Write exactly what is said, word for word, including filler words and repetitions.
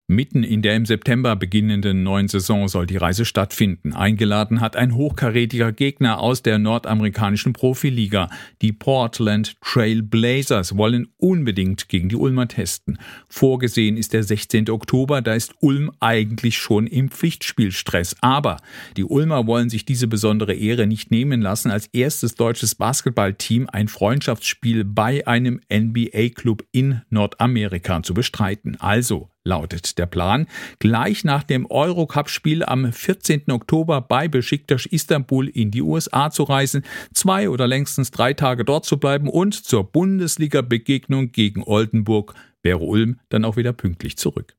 Mitten in der im September beginnenden neuen Saison soll die Reise stattfinden. Eingeladen hat ein hochkarätiger Gegner aus der nordamerikanischen Profiliga. Die Portland Trail Blazers wollen unbedingt gegen die Ulmer testen. Vorgesehen ist der sechzehnten Oktober, da ist Ulm eigentlich schon im Pflichtspielstress. Aber die Ulmer wollen sich diese besondere Ehre nicht nehmen lassen, als erstes deutsches Basketballteam ein Freundschaftsspiel bei einem N B A-Club in Nordamerika zu bestreiten. Also lautet der Plan, gleich nach dem Eurocup-Spiel am vierzehnten Oktober bei Besiktas Istanbul in die U S A zu reisen, zwei oder längstens drei Tage dort zu bleiben und zur Bundesliga-Begegnung gegen Oldenburg wäre Ulm dann auch wieder pünktlich zurück.